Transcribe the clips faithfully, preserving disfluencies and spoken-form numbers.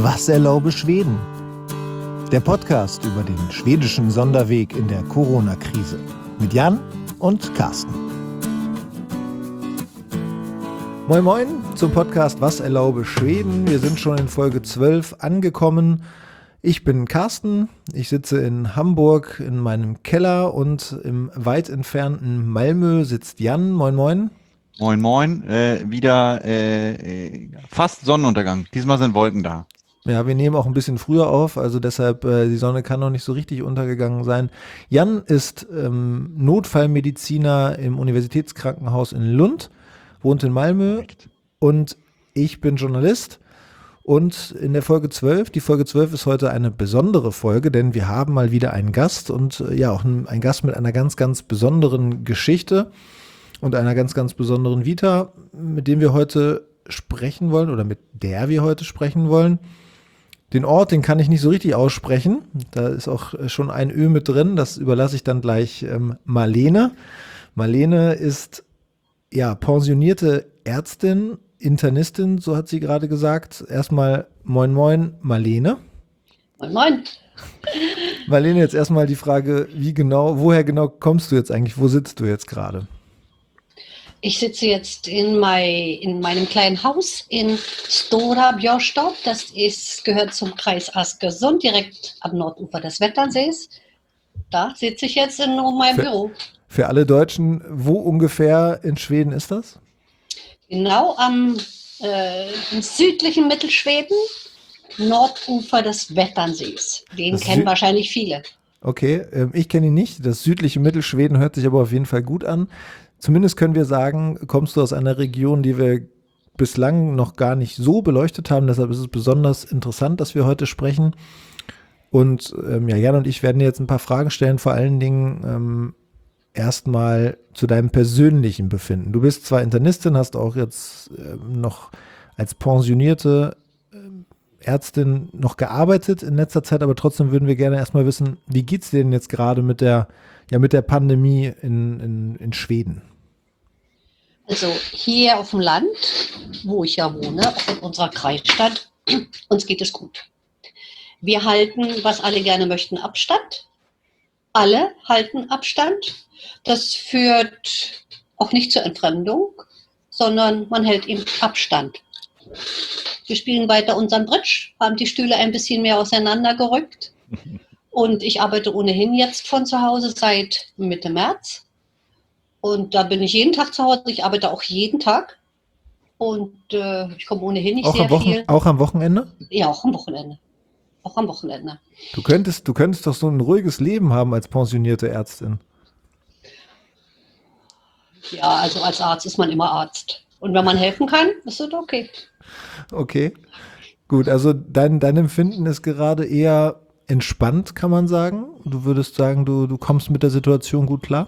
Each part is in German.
Was erlaube Schweden? Der Podcast über den schwedischen Sonderweg in der Corona-Krise. Mit Jan und Carsten. Moin Moin zum Podcast Was erlaube Schweden. Wir sind schon in Folge zwölf angekommen. Ich bin Carsten, ich sitze in Hamburg in meinem Keller und im weit entfernten Malmö sitzt Jan. Moin Moin. Moin Moin, äh, wieder äh, fast Sonnenuntergang. Diesmal sind Wolken da. Ja, wir nehmen auch ein bisschen früher auf, also deshalb, äh, die Sonne kann noch nicht so richtig untergegangen sein. Jan ist ähm, Notfallmediziner im Universitätskrankenhaus in Lund, wohnt in Malmö. Perfekt. Und ich bin Journalist. Und in der Folge zwölf, die Folge zwölf ist heute eine besondere Folge, denn wir haben mal wieder einen Gast und äh, ja auch einen, einen Gast mit einer ganz, ganz besonderen Geschichte und einer ganz, ganz besonderen Vita, mit dem wir heute sprechen wollen oder mit der wir heute sprechen wollen. Den Ort, den kann ich nicht so richtig aussprechen. Da ist auch schon ein Ö mit drin. Das überlasse ich dann gleich ähm, Marlene. Marlene ist ja pensionierte Ärztin, Internistin, so hat sie gerade gesagt. Erstmal Moin Moin, Marlene. Moin Moin. Marlene, jetzt erstmal die Frage, wie genau, woher genau kommst du jetzt eigentlich? Wo sitzt du jetzt gerade? Ich sitze jetzt in, mein, in meinem kleinen Haus in Stora Björstad. Das ist, gehört zum Kreis Askersund, direkt am Nordufer des Vätternsees. Da sitze ich jetzt in meinem für, Büro. Für alle Deutschen, wo ungefähr in Schweden ist das? Genau am äh, im südlichen Mittelschweden, Nordufer des Vätternsees. Den Das kennen Sü- wahrscheinlich viele. Okay, ähm, ich kenne ihn nicht. Das südliche Mittelschweden hört sich aber auf jeden Fall gut an. Zumindest können wir sagen, kommst du aus einer Region, die wir bislang noch gar nicht so beleuchtet haben. Deshalb ist es besonders interessant, dass wir heute sprechen. Und ähm, ja, Jan und ich werden dir jetzt ein paar Fragen stellen, vor allen Dingen ähm, erstmal zu deinem persönlichen Befinden. Du bist zwar Internistin, hast auch jetzt ähm, noch als pensionierte ähm, Ärztin noch gearbeitet in letzter Zeit, aber trotzdem würden wir gerne erstmal wissen, wie geht's dir denn jetzt gerade mit der, ja, mit der Pandemie in, in, in Schweden? Also hier auf dem Land, wo ich ja wohne, auch in unserer Kreisstadt, uns geht es gut. Wir halten, was alle gerne möchten, Abstand. Alle halten Abstand. Das führt auch nicht zur Entfremdung, sondern man hält eben Abstand. Wir spielen weiter unseren Bridge, haben die Stühle ein bisschen mehr auseinandergerückt. Und ich arbeite ohnehin jetzt von zu Hause seit Mitte März. Und da bin ich jeden Tag zu Hause. Ich arbeite auch jeden Tag. Und äh, ich komme ohnehin nicht Auch sehr am, Wochen, viel. auch am Wochenende? Ja, auch am Wochenende. Auch am Wochenende. Du könntest, du könntest doch so ein ruhiges Leben haben als pensionierte Ärztin. Ja, also als Arzt ist man immer Arzt. Und wenn man helfen kann, ist es okay. Okay, gut. Also dein, dein Empfinden ist gerade eher entspannt, kann man sagen. Du würdest sagen, du, du kommst mit der Situation gut klar?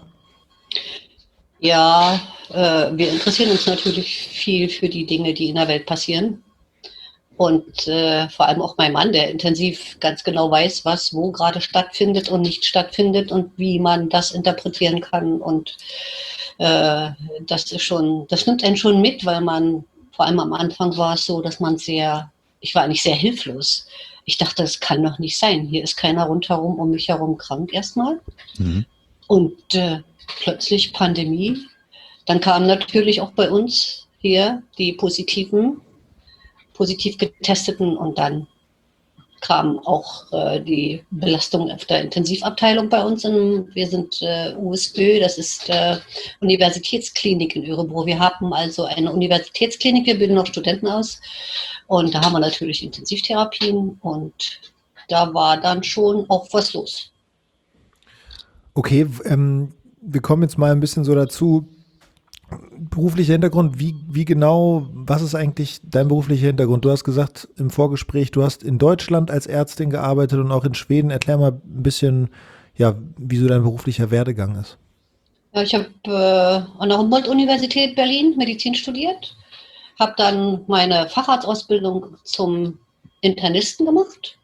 Ja, äh, wir interessieren uns natürlich viel für die Dinge, die in der Welt passieren. Und äh, vor allem auch mein Mann, der intensiv ganz genau weiß, was wo gerade stattfindet und nicht stattfindet und wie man das interpretieren kann. Und äh, das ist schon, das nimmt einen schon mit, weil man, vor allem am Anfang war es so, dass man sehr, ich war eigentlich sehr hilflos. Ich dachte, das kann doch nicht sein. Hier ist keiner rundherum um mich herum krank erstmal. Mhm. Und äh, plötzlich Pandemie. Dann kamen natürlich auch bei uns hier die positiven, positiv getesteten und dann kam auch äh, die Belastung auf der Intensivabteilung bei uns. In, wir sind äh, U S Ö, das ist äh, Universitätsklinik in Örebro. Wir haben also eine Universitätsklinik, wir bilden auch Studenten aus und da haben wir natürlich Intensivtherapien und da war dann schon auch was los. Okay, ähm, wir kommen jetzt mal ein bisschen so dazu. Beruflicher Hintergrund, wie, wie genau, was ist eigentlich dein beruflicher Hintergrund? Du hast gesagt im Vorgespräch, du hast in Deutschland als Ärztin gearbeitet und auch in Schweden. Erklär mal ein bisschen, ja, wie so dein beruflicher Werdegang ist. Ja, ich habe äh, an der Humboldt-Universität Berlin Medizin studiert, habe dann meine Facharztausbildung zum Internisten gemacht,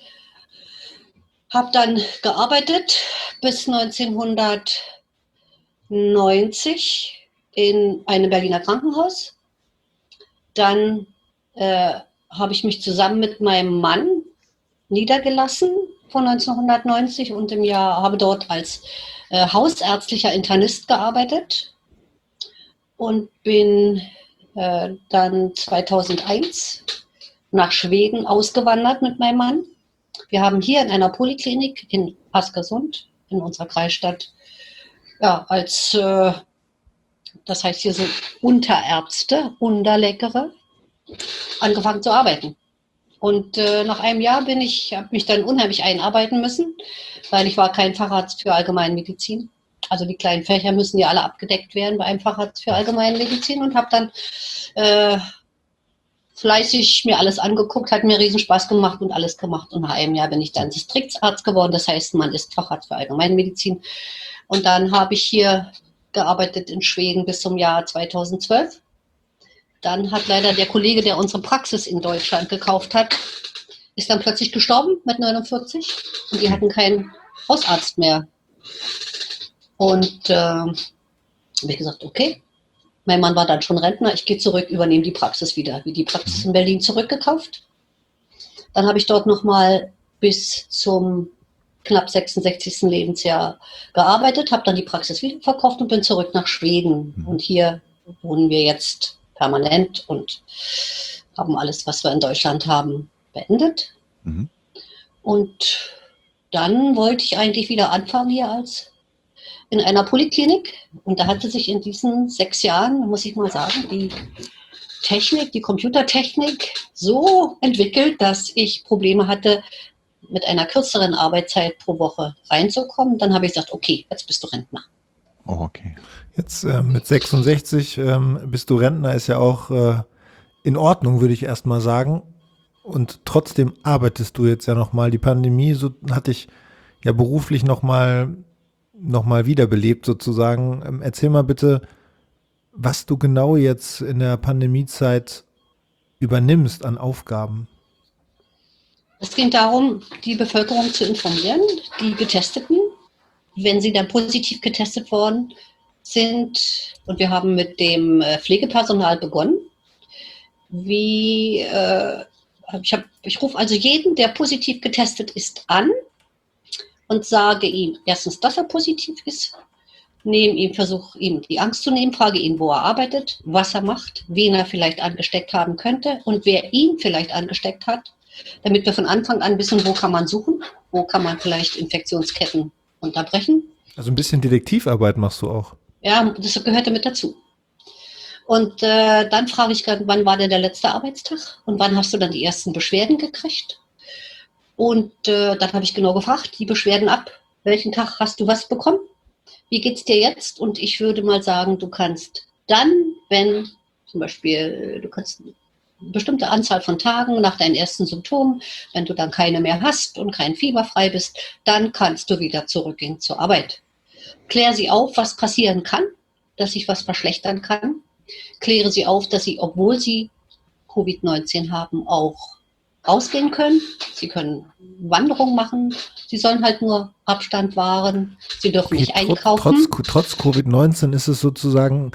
habe dann gearbeitet bis neunzehnhundertneunzig in einem Berliner Krankenhaus. Dann äh, habe ich mich zusammen mit meinem Mann niedergelassen von neunzehnhundertneunzig und im Jahr habe dort als äh, hausärztlicher Internist gearbeitet und bin äh, dann zweitausendeins nach Schweden ausgewandert mit meinem Mann. Wir haben hier in einer Poliklinik in Askersund, in unserer Kreisstadt, ja, als, äh, das heißt hier so Unterärzte, Unterleckere, angefangen zu arbeiten. Und äh, nach einem Jahr bin ich, habe mich dann unheimlich einarbeiten müssen, weil ich war kein Facharzt für Allgemeinmedizin. Also die kleinen Fächer müssen ja alle abgedeckt werden bei einem Facharzt für Allgemeinmedizin und habe dann äh, fleißig mir alles angeguckt, hat mir riesen Spaß gemacht und alles gemacht. Und nach einem Jahr bin ich dann Distriktsarzt geworden. Das heißt, man ist Facharzt für Allgemeinmedizin. Und dann habe ich hier gearbeitet in Schweden bis zum Jahr zweitausendzwölf. Dann hat leider der Kollege, der unsere Praxis in Deutschland gekauft hat, ist dann plötzlich gestorben mit neunundvierzig. Und die hatten keinen Hausarzt mehr. Und äh, habe ich gesagt, okay, mein Mann war dann schon Rentner, ich gehe zurück, übernehme die Praxis wieder. Wie die Praxis in Berlin zurückgekauft. Dann habe ich dort nochmal bis zum knapp sechsundsechzigsten Lebensjahr gearbeitet, habe dann die Praxis wieder verkauft und bin zurück nach Schweden. Mhm. Und hier wohnen wir jetzt permanent und haben alles, was wir in Deutschland haben, beendet. Mhm. Und dann wollte ich eigentlich wieder anfangen hier als in einer Poliklinik. Und da hatte sich in diesen sechs Jahren, muss ich mal sagen, die Technik, die Computertechnik so entwickelt, dass ich Probleme hatte, mit einer kürzeren Arbeitszeit pro Woche reinzukommen. Dann habe ich gesagt, okay, jetzt bist du Rentner. Oh, okay. Jetzt äh, mit sechsundsechzig ähm, bist du Rentner, ist ja auch äh, in Ordnung, würde ich erst mal sagen. Und trotzdem arbeitest du jetzt ja nochmal. Die Pandemie so, hat dich ja beruflich nochmal noch mal wiederbelebt sozusagen. Ähm, erzähl mal bitte, was du genau jetzt in der Pandemiezeit übernimmst an Aufgaben. Es ging darum, die Bevölkerung zu informieren, die Getesteten, wenn sie dann positiv getestet worden sind. Und wir haben mit dem Pflegepersonal begonnen. Wie, äh, ich, hab, ich rufe also jeden, der positiv getestet ist, an und sage ihm erstens, dass er positiv ist, nehme ihm, versuche ihm die Angst zu nehmen, frage ihn, wo er arbeitet, was er macht, wen er vielleicht angesteckt haben könnte und wer ihn vielleicht angesteckt hat, damit wir von Anfang an wissen, wo kann man suchen, wo kann man vielleicht Infektionsketten unterbrechen. Also ein bisschen Detektivarbeit machst du auch. Ja, das gehörte mit dazu. Und äh, dann frage ich, wann war denn der letzte Arbeitstag und wann hast du dann die ersten Beschwerden gekriegt? Und äh, dann habe ich genau gefragt, die Beschwerden ab, welchen Tag hast du was bekommen? Wie geht's dir jetzt? Und ich würde mal sagen, du kannst dann, wenn zum Beispiel, du kannst eine bestimmte Anzahl von Tagen nach deinen ersten Symptomen, wenn du dann keine mehr hast und kein Fieber frei bist, dann kannst du wieder zurückgehen zur Arbeit. Klär sie auf, was passieren kann, dass sich was verschlechtern kann. Kläre sie auf, dass sie, obwohl sie Covid neunzehn haben, auch rausgehen können. Sie können Wanderungen machen. Sie sollen halt nur Abstand wahren. Sie dürfen okay, nicht einkaufen. Trotz, trotz Covid neunzehn ist es sozusagen,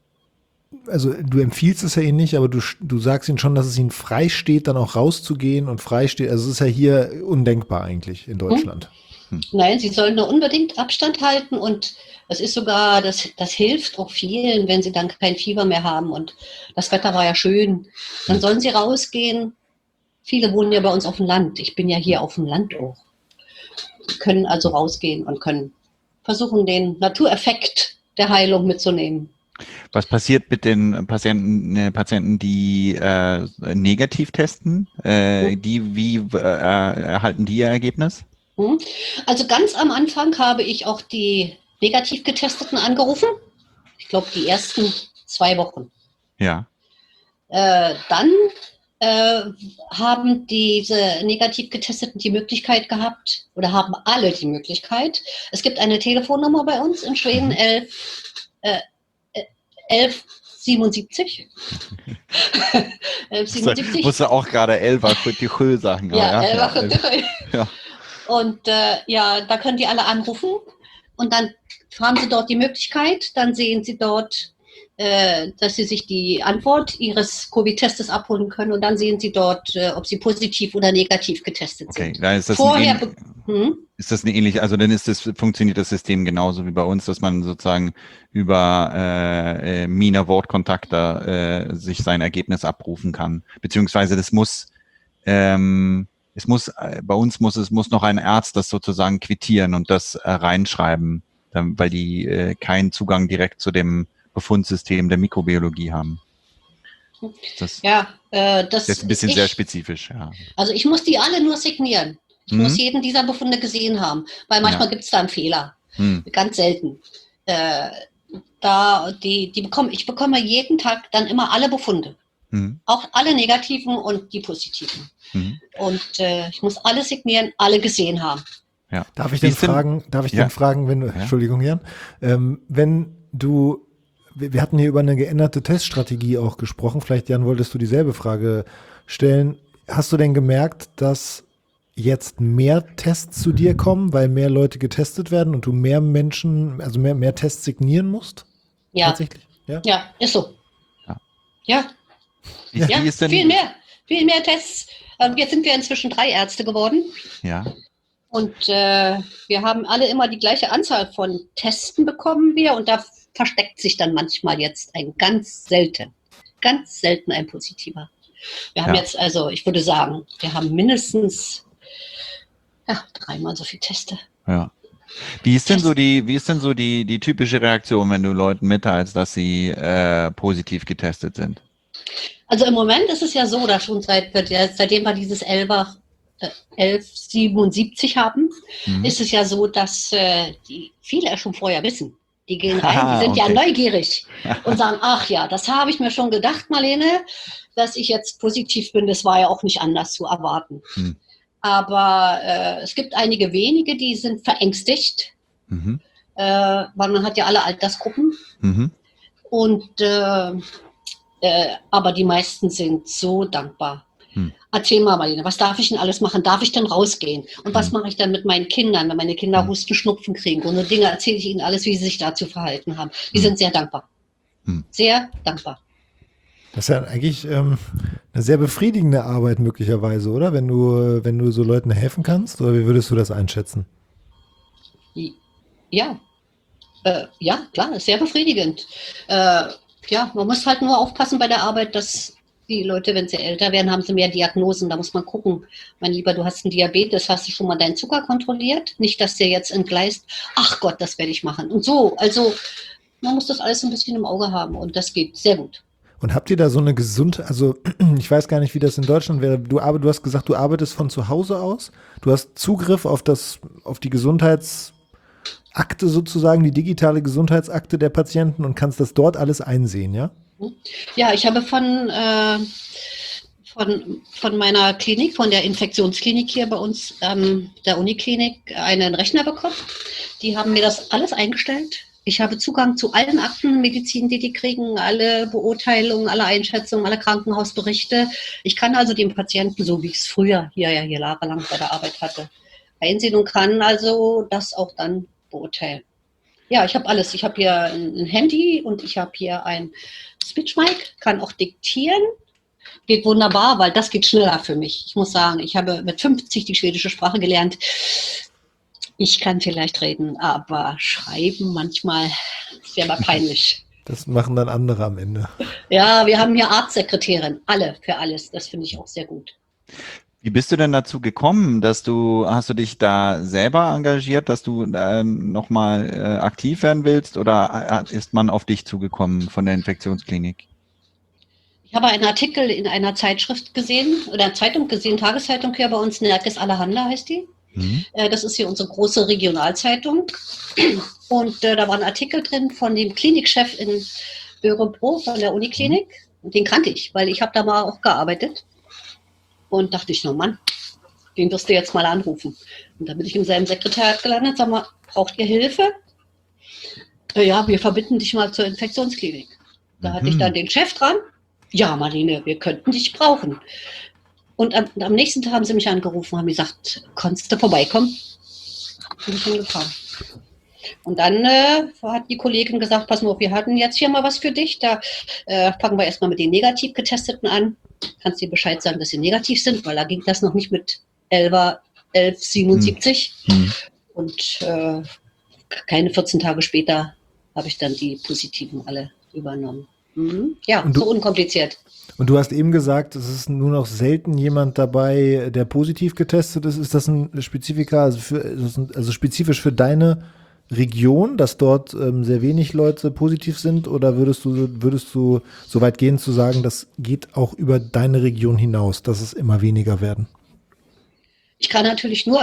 also du empfiehlst es ja ihnen nicht, aber du, du sagst ihnen schon, dass es ihnen frei steht, dann auch rauszugehen und frei steht. Also es ist ja hier undenkbar eigentlich in Deutschland. Hm. Hm. Nein, sie sollen nur unbedingt Abstand halten und es ist sogar, das, das hilft auch vielen, wenn sie dann kein Fieber mehr haben und das Wetter war ja schön. Dann sollen sie rausgehen. Viele wohnen ja bei uns auf dem Land. Ich bin ja hier auf dem Land auch. Sie können also rausgehen und können versuchen, den Natureffekt der Heilung mitzunehmen. Was passiert mit den Patienten, äh, Patienten die äh, negativ testen? Äh, die, wie äh, erhalten die ihr Ergebnis? Also ganz am Anfang habe ich auch die negativ Getesteten angerufen. Ich glaube, die ersten zwei Wochen. Ja. Äh, dann äh, haben diese negativ Getesteten die Möglichkeit gehabt, oder haben alle die Möglichkeit. Es gibt eine Telefonnummer bei uns in Schweden, elf, äh, elf siebenundsiebzig. elf siebenundsiebzig. Ich musste auch gerade elf fünfundsiebzig sagen. Ja, elf fünfundsiebzig. Ja. Und äh, ja, da können die alle anrufen und dann haben sie dort die Möglichkeit, dann sehen sie dort äh, dass Sie sich die Antwort Ihres Covid-Testes abholen können und dann sehen Sie dort, äh, ob Sie positiv oder negativ getestet Okay, sind. da ist das Vorher, ein be- ähn- hm? ist das eine ähnliche, also dann ist das, funktioniert das System genauso wie bei uns, dass man sozusagen über äh, äh, Mina Wortkontakte äh, sich sein Ergebnis abrufen kann. Beziehungsweise das muss, ähm, es muss, äh, bei uns muss es muss noch ein Arzt das sozusagen quittieren und das äh, reinschreiben, dann, weil die äh, keinen Zugang direkt zu dem Befundsystem der Mikrobiologie haben. Das, Ja, äh, das das ist ein bisschen sehr ich, spezifisch, ja. also ich muss die alle nur signieren. Ich Mhm. muss jeden dieser Befunde gesehen haben, weil manchmal Ja. gibt es da einen Fehler. Hm. Ganz selten. Äh, da die, die bekomme, ich bekomme jeden Tag dann immer alle Befunde. Mhm. Auch alle negativen und die positiven. Mhm. Und äh, ich muss alle signieren, alle gesehen haben. Ja. Darf ich Wie denn ist denn- fragen, darf ich Ja. denn fragen, wenn du, Ja. Entschuldigung, Jan, ähm, wenn du, wir, wir hatten hier über eine geänderte Teststrategie auch gesprochen, vielleicht, Jan, wolltest du dieselbe Frage stellen. Hast du denn gemerkt, dass jetzt mehr Tests zu dir kommen, weil mehr Leute getestet werden und du mehr Menschen, also mehr, mehr Tests signieren musst? Ja, Tatsächlich? Ja. ja, ist so. Ja. Ja, Wie, ja, wie ist denn, viel mehr. Viel mehr Tests. Ähm, Jetzt sind wir inzwischen drei Ärzte geworden. Ja. Und äh, wir haben alle immer die gleiche Anzahl von Testen bekommen wir und da versteckt sich dann manchmal jetzt ein ganz selten, ganz selten ein positiver. Wir haben Ja. jetzt also, ich würde sagen, wir haben mindestens ja, dreimal so viele Teste. Ja. Wie ist denn so die, wie ist denn so die, die typische Reaktion, wenn du Leuten mitteilst, dass sie äh, positiv getestet sind? Also im Moment ist es ja so, dass schon seit, seitdem wir dieses elf siebenundsiebzig haben, Mhm. ist es ja so, dass äh, die viele schon vorher wissen. Die gehen rein, Haha, die sind ja okay. neugierig und sagen, ach ja, das habe ich mir schon gedacht, Marlene, dass ich jetzt positiv bin, das war ja auch nicht anders zu erwarten. Hm. Aber äh, es gibt einige wenige, die sind verängstigt, Mhm. äh, weil man hat ja alle Altersgruppen. Mhm. Und äh, äh, aber die meisten sind so dankbar. Hm. Erzähl mal, Marlene, was darf ich denn alles machen? Darf ich denn rausgehen? Und was Hm. mache ich dann mit meinen Kindern, wenn meine Kinder Hm. Husten, Schnupfen kriegen? Und so Dinge erzähle ich ihnen alles, wie sie sich dazu verhalten haben. Die Hm. sind sehr dankbar. Hm. Sehr dankbar. Das ist ja eigentlich ähm, eine sehr befriedigende Arbeit möglicherweise, oder? Wenn du, wenn du so Leuten helfen kannst, oder wie würdest du das einschätzen? Ja, äh, ja, klar, ist sehr befriedigend. Äh, ja, man muss halt nur aufpassen bei der Arbeit, dass die Leute, wenn sie älter werden, haben sie mehr Diagnosen. Da muss man gucken. Mein Lieber, du hast einen Diabetes, hast du schon mal deinen Zucker kontrolliert? Nicht, dass der jetzt entgleist. Ach Gott, das werde ich machen. Und so, also man muss das alles ein bisschen im Auge haben und das geht sehr gut. Und habt ihr da so eine Gesundheit, also ich weiß gar nicht, wie das in Deutschland wäre. Du, aber du hast gesagt, du arbeitest von zu Hause aus. Du hast Zugriff auf das, auf die Gesundheitsakte sozusagen, die digitale Gesundheitsakte der Patienten und kannst das dort alles einsehen, ja? Ja, ich habe von, äh, von, von meiner Klinik, von der Infektionsklinik hier bei uns, ähm, der Uniklinik, einen Rechner bekommen. Die haben mir das alles eingestellt. Ich habe Zugang zu allen Akten, Medizin, die die kriegen, alle Beurteilungen, alle Einschätzungen, alle Krankenhausberichte. Ich kann also den Patienten, so wie ich es früher hier ja hier jahrelang bei der Arbeit hatte, einsehen und kann also das auch dann beurteilen. Ja, ich habe alles. Ich habe hier ein, ein Handy und ich habe hier ein Speechmic, kann auch diktieren. Geht wunderbar, weil das geht schneller für mich. Ich muss sagen, ich habe mit fünfzig die schwedische Sprache gelernt. Ich kann vielleicht reden, aber schreiben manchmal ist ja mal peinlich. Das machen dann andere am Ende. Ja, wir haben hier Arztsekretärin, alle für alles. Das finde ich auch sehr gut. Wie bist du denn dazu gekommen, dass du, hast du dich da selber engagiert, dass du äh, nochmal äh, aktiv werden willst oder ist man auf dich zugekommen von der Infektionsklinik? Ich habe einen Artikel in einer Zeitschrift gesehen, oder Zeitung gesehen, Tageszeitung hier bei uns, Nerkes Allehanda heißt die. Mhm. Das ist hier unsere große Regionalzeitung. Und äh, da war ein Artikel drin von dem Klinikchef in Örebro, von der Uniklinik. Und den kannte ich, weil ich habe da mal auch gearbeitet. Und dachte ich, no Mann, den wirst du jetzt mal anrufen. Und dann bin ich in seinem Sekretariat gelandet, sag mal, braucht ihr Hilfe? Äh, ja, wir verbinden dich mal zur Infektionsklinik. Da Mhm. hatte ich dann den Chef dran. Ja, Marlene, wir könnten dich brauchen. Und am, am nächsten Tag haben sie mich angerufen, haben gesagt, konntest du vorbeikommen? Bin ich hingefahren. Und dann äh, hat die Kollegin gesagt, pass mal auf, wir hatten jetzt hier mal was für dich. Da äh, fangen wir erstmal mit den negativ Getesteten an. Kannst dir Bescheid sagen, dass sie negativ sind, weil da ging das noch nicht mit elf siebenundsiebzig. Hm. Und äh, keine vierzehn Tage später habe ich dann die Positiven alle übernommen. Mhm. Ja, Und du- so unkompliziert. Und du hast eben gesagt, es ist nur noch selten jemand dabei, der positiv getestet ist. Ist das ein Spezifika, also, für, also spezifisch für deine Region, dass dort ähm, sehr wenig Leute positiv sind? Oder würdest du, würdest du so weit gehen zu sagen, das geht auch über deine Region hinaus, dass es immer weniger werden? Ich kann natürlich nur,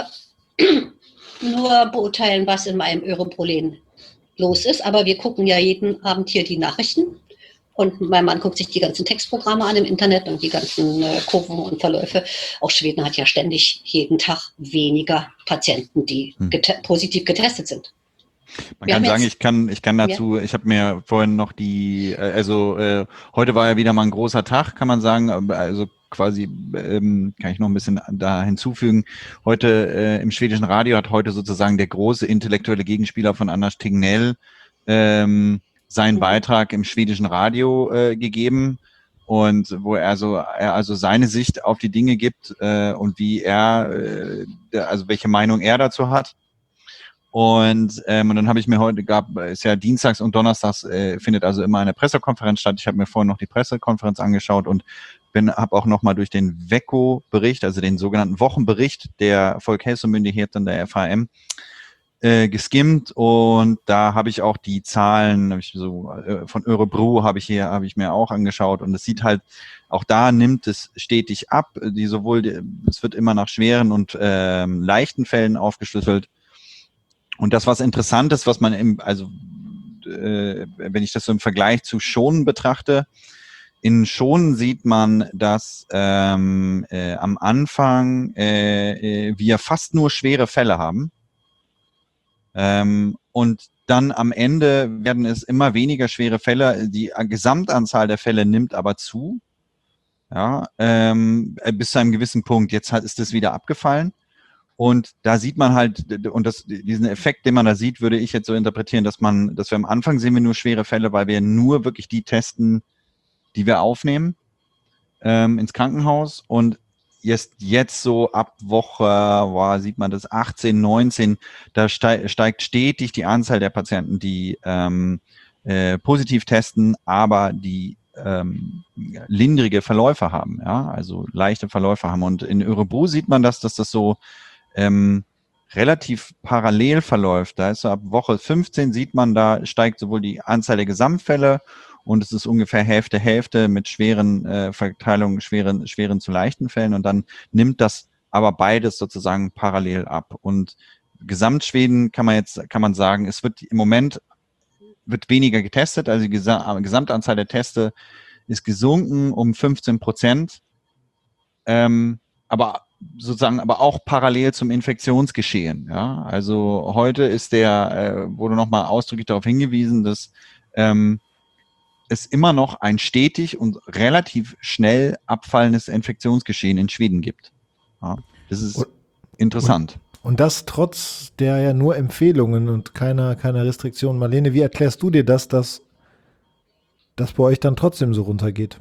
nur beurteilen, was in meinem Örepolen los ist. Aber wir gucken ja jeden Abend hier die Nachrichten. Und mein Mann guckt sich die ganzen Textprogramme an im Internet und die ganzen äh, Kurven und Verläufe. Auch Schweden hat ja ständig jeden Tag weniger Patienten, die Hm. gete- positiv getestet sind. Man Wir kann haben sagen, jetzt- ich kann, ich kann dazu, ich habe mir vorhin noch die, äh, also äh, heute war ja wieder mal ein großer Tag, kann man sagen, aber also quasi ähm, kann ich noch ein bisschen da hinzufügen. Heute äh, im schwedischen Radio hat heute sozusagen der große intellektuelle Gegenspieler von Anders Tegnell ähm, seinen Mhm. Beitrag im schwedischen Radio äh, gegeben und wo er so er also seine Sicht auf die Dinge gibt äh, und wie er äh, der, also welche Meinung er dazu hat. Und, ähm, und dann habe ich mir heute, gab ist ja dienstags und donnerstags äh, findet also immer eine Pressekonferenz statt. Ich habe mir vorhin noch die Pressekonferenz angeschaut und bin habe auch noch mal durch den WECO-Bericht, also den sogenannten Wochenbericht der Folkhälsomyndigheten der F H M äh, geskimmt und da habe ich auch die Zahlen hab ich so äh, von Örebro habe ich hier habe ich mir auch angeschaut und es sieht halt auch da nimmt es stetig ab, die sowohl die, es wird immer nach schweren und ähm, leichten Fällen aufgeschlüsselt. Und das, was interessant ist, was man im, also äh, wenn ich das so im Vergleich zu Schonen betrachte, in Schonen sieht man, dass ähm, äh, am Anfang äh, äh, wir fast nur schwere Fälle haben. Ähm, und dann am Ende werden es immer weniger schwere Fälle. Die Gesamtanzahl der Fälle nimmt aber zu. Ja, ähm, bis zu einem gewissen Punkt. Jetzt hat, ist das wieder abgefallen. Und da sieht man halt, und das, diesen Effekt, den man da sieht, würde ich jetzt so interpretieren, dass man, dass wir am Anfang sehen wir nur schwere Fälle, weil wir nur wirklich die testen, die wir aufnehmen ähm, ins Krankenhaus. Und jetzt, jetzt so ab Woche, boah, sieht man das, achtzehn, neunzehn, da steig, steigt stetig die Anzahl der Patienten, die ähm, äh, positiv testen, aber die ähm, lindrige Verläufe haben, ja, also leichte Verläufe haben. Und in Örebro sieht man das, dass das so ähm, relativ parallel verläuft. Da ist so ab Woche fünfzehn sieht man, da steigt sowohl die Anzahl der Gesamtfälle und es ist ungefähr Hälfte, Hälfte mit schweren äh, Verteilungen, schweren, schweren zu leichten Fällen und dann nimmt das aber beides sozusagen parallel ab. Und Gesamtschweden kann man jetzt, kann man sagen, es wird im Moment wird weniger getestet, also die Gesa- Gesamtanzahl der Teste ist gesunken um fünfzehn Prozent, ähm, aber sozusagen, aber auch parallel zum Infektionsgeschehen. Ja, also heute ist der, äh, wurde nochmal ausdrücklich darauf hingewiesen, dass ähm, es immer noch ein stetig und relativ schnell abfallendes Infektionsgeschehen in Schweden gibt. Ja, das ist Und- interessant. Und das trotz der ja nur Empfehlungen und keiner, keiner Restriktionen. Marlene, wie erklärst du dir das, dass das bei euch dann trotzdem so runtergeht?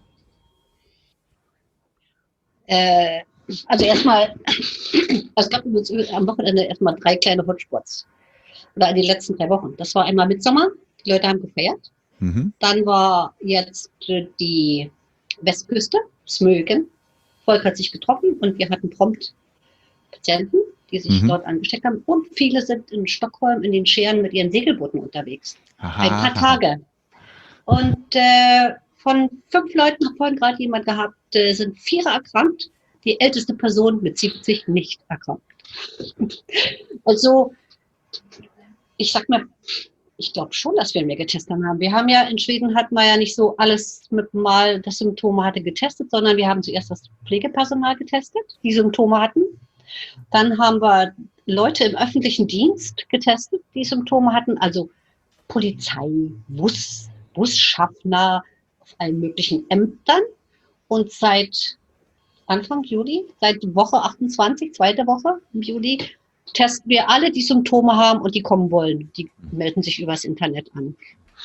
Äh, also erstmal, es gab übrigens am Wochenende erstmal drei kleine Hotspots. Oder in den letzten drei Wochen. Das war einmal Mitsommer, die Leute haben gefeiert. Mhm. Dann war jetzt äh, die Westküste, Smögen. Volk hat sich getroffen und wir hatten prompt Patienten, die sich Mhm. dort angesteckt haben. Und viele sind in Stockholm in den Scheren mit ihren Segelbooten unterwegs. Aha. Ein paar Tage. Und äh, von fünf Leuten, hat vorhin gerade jemand gehabt, äh, sind vier erkrankt. Die älteste Person mit siebzig nicht erkrankt. Also, ich sag mal, ich glaube schon, dass wir mehr getestet haben. Wir haben ja in Schweden hat man ja nicht so alles mit mal, das Symptome hatte, getestet, sondern wir haben zuerst das Pflegepersonal getestet, die Symptome hatten. Dann haben wir Leute im öffentlichen Dienst getestet, die Symptome hatten, also Polizei, Bus, Busschaffner auf allen möglichen Ämtern. Und seit Anfang Juli, seit Woche achtundzwanzig, zweite Woche im Juli, testen wir alle, die Symptome haben und die kommen wollen. Die melden sich übers Internet an.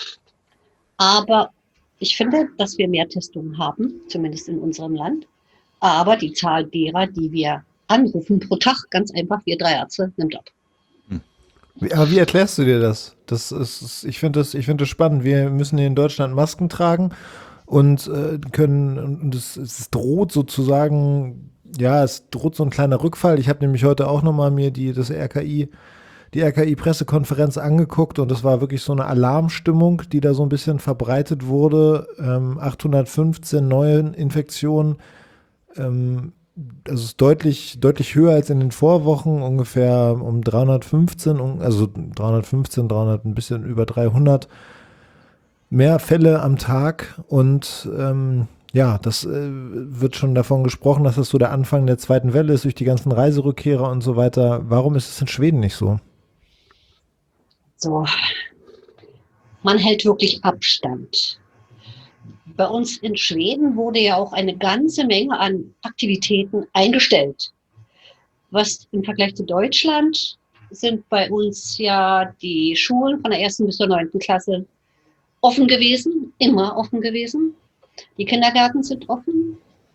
Aber ich finde, dass wir mehr Testungen haben, zumindest in unserem Land. Aber die Zahl derer, die wir anrufen pro Tag, ganz einfach, wir drei Ärzte, nimmt ab. Aber wie erklärst du dir das? Das ist, ich finde das, ich finde das spannend. Wir müssen hier in Deutschland Masken tragen und äh, können, und es, es droht sozusagen, ja, es droht so ein kleiner Rückfall. Ich habe nämlich heute auch nochmal mir die, das R K I, die R K I-Pressekonferenz angeguckt und das war wirklich so eine Alarmstimmung, die da so ein bisschen verbreitet wurde. Ähm, achthundertfünfzehn neue Infektionen, ähm, also es ist deutlich, deutlich höher als in den Vorwochen, ungefähr um dreihundertfünfzehn, also dreihundertfünfzehn, dreihundert, ein bisschen über dreihundert mehr Fälle am Tag und ähm, ja, das äh, wird schon davon gesprochen, dass das so der Anfang der zweiten Welle ist durch die ganzen Reiserückkehrer und so weiter. Warum ist es in Schweden nicht so? So, man hält wirklich Abstand. Bei uns in Schweden wurde ja auch eine ganze Menge an Aktivitäten eingestellt. Was im Vergleich zu Deutschland sind bei uns ja die Schulen von der ersten bis zur neunten Klasse offen gewesen, immer offen gewesen. Die Kindergärten sind offen.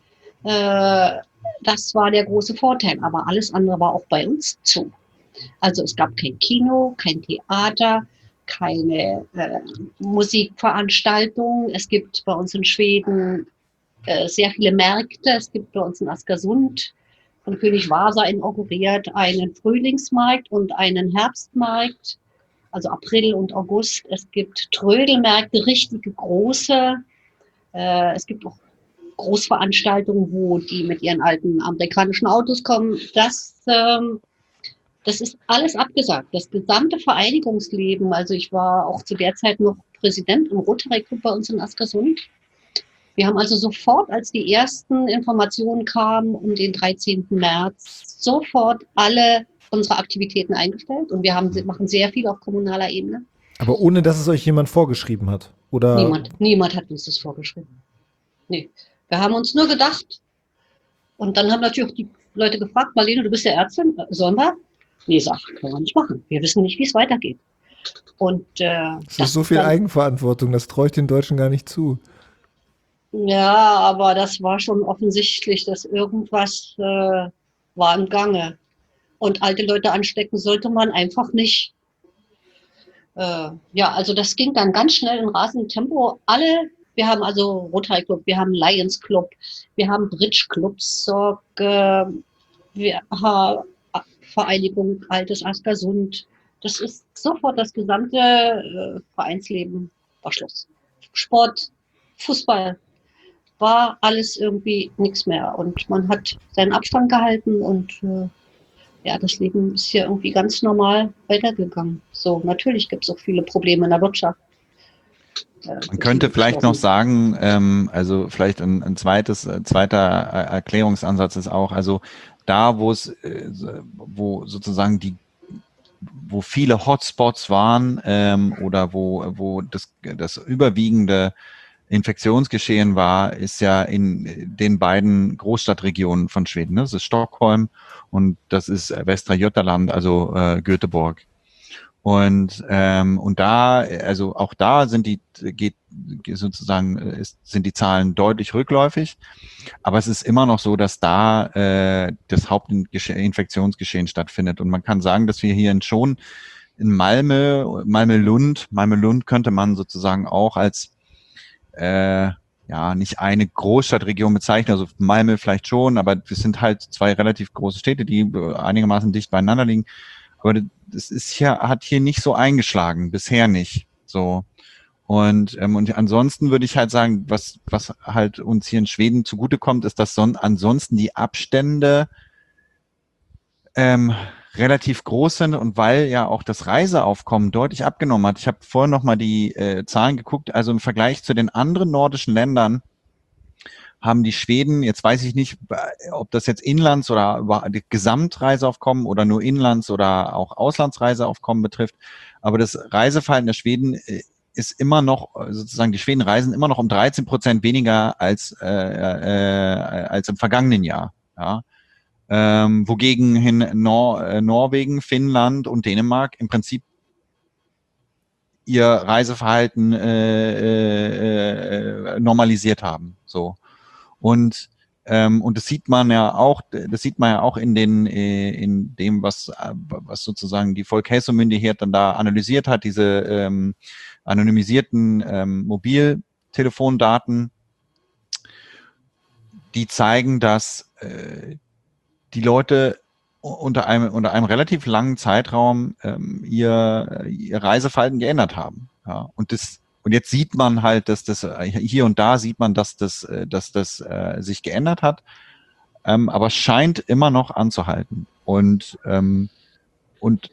Äh, das war der große Vorteil, aber alles andere war auch bei uns zu. Also es gab kein Kino, kein Theater, keine äh, Musikveranstaltungen. Es gibt bei uns in Schweden äh, sehr viele Märkte. Es gibt bei uns in Askersund von König Vasa inauguriert einen Frühlingsmarkt und einen Herbstmarkt, also April und August. Es gibt Trödelmärkte, richtige große. Äh, es gibt auch Großveranstaltungen, wo die mit ihren alten amerikanischen Autos kommen. Das ähm, Das ist alles abgesagt. Das gesamte Vereinigungsleben, also ich war auch zu der Zeit noch Präsident im Rotary Club bei uns in Askersund. Wir haben also sofort, als die ersten Informationen kamen um den dreizehnten März, sofort alle unsere Aktivitäten eingestellt und wir haben, machen sehr viel auf kommunaler Ebene. Aber ohne, dass es euch jemand vorgeschrieben hat? Oder? Niemand, niemand hat uns das vorgeschrieben. Nee. Wir haben uns nur gedacht und dann haben natürlich die Leute gefragt, Marlene, du bist ja Ärztin, sollen wir? Nee, sag, können wir nicht machen. Wir wissen nicht, wie es weitergeht. Und äh, das, das ist so viel dann, Eigenverantwortung, das traue ich den Deutschen gar nicht zu. Ja, aber das war schon offensichtlich, dass irgendwas äh, war im Gange. Und alte Leute anstecken sollte man einfach nicht. Äh, ja, also das ging dann ganz schnell in rasendem Tempo. Alle, wir haben also Rotary Club, wir haben Lions Club, wir haben Bridge Clubs, äh, wir haben Vereinigung Altes Askersund. Das ist sofort das gesamte äh, Vereinsleben war Schluss. Sport, Fußball, war alles irgendwie nichts mehr. Und man hat seinen Abstand gehalten und äh, ja, das Leben ist hier irgendwie ganz normal weitergegangen. So, natürlich gibt es auch viele Probleme in der Wirtschaft. Äh, man könnte vielleicht noch sagen, ähm, also vielleicht ein, ein zweites, äh, zweiter Erklärungsansatz ist auch, also da, wo es, äh, wo sozusagen die, wo viele Hotspots waren ähm, oder wo, wo das, das überwiegende Infektionsgeschehen war, ist ja in den beiden Großstadtregionen von Schweden. Ne? Das ist Stockholm und das ist Västra Götaland, also äh, Göteborg. Und ähm, und da, also auch da sind die geht sozusagen ist, sind die Zahlen deutlich rückläufig, aber es ist immer noch so, dass da äh, das Hauptinfektionsgeschehen stattfindet. Und man kann sagen, dass wir hier in schon in Malmö, Malmö-Lund, Malmö-Lund könnte man sozusagen auch als äh, ja nicht eine Großstadtregion bezeichnen, also Malmö vielleicht schon, aber wir sind halt zwei relativ große Städte, die einigermaßen dicht beieinander liegen. Aber das ist hier, hat hier nicht so eingeschlagen, bisher nicht. So. Und, ähm, und ansonsten würde ich halt sagen, was, was halt uns hier in Schweden zugutekommt, ist, dass son ansonsten die Abstände ähm, relativ groß sind und weil ja auch das Reiseaufkommen deutlich abgenommen hat. Ich habe vorhin nochmal die äh, Zahlen geguckt, also im Vergleich zu den anderen nordischen Ländern haben die Schweden, jetzt weiß ich nicht, ob das jetzt Inlands- oder Gesamtreiseaufkommen oder nur Inlands- oder auch Auslandsreiseaufkommen betrifft, aber das Reiseverhalten der Schweden ist immer noch, sozusagen die Schweden reisen immer noch um dreizehn Prozent weniger als äh, äh, als im vergangenen Jahr. Ja. Ähm, wogegen hin Nor äh, Norwegen, Finnland und Dänemark im Prinzip ihr Reiseverhalten äh, äh, äh, normalisiert haben. So. Und ähm, und das sieht man ja auch, das sieht man ja auch in den äh, in dem, was was sozusagen die Folkhälsomyndighet dann da analysiert hat, diese ähm, anonymisierten ähm, Mobiltelefondaten, die zeigen, dass äh, die Leute unter einem, unter einem relativ langen Zeitraum ähm, ihr, ihr Reiseverhalten geändert haben. Ja, und das, und jetzt sieht man halt, dass das hier und da sieht man, dass das, dass das äh, sich geändert hat, ähm, aber es scheint immer noch anzuhalten. Und ähm, und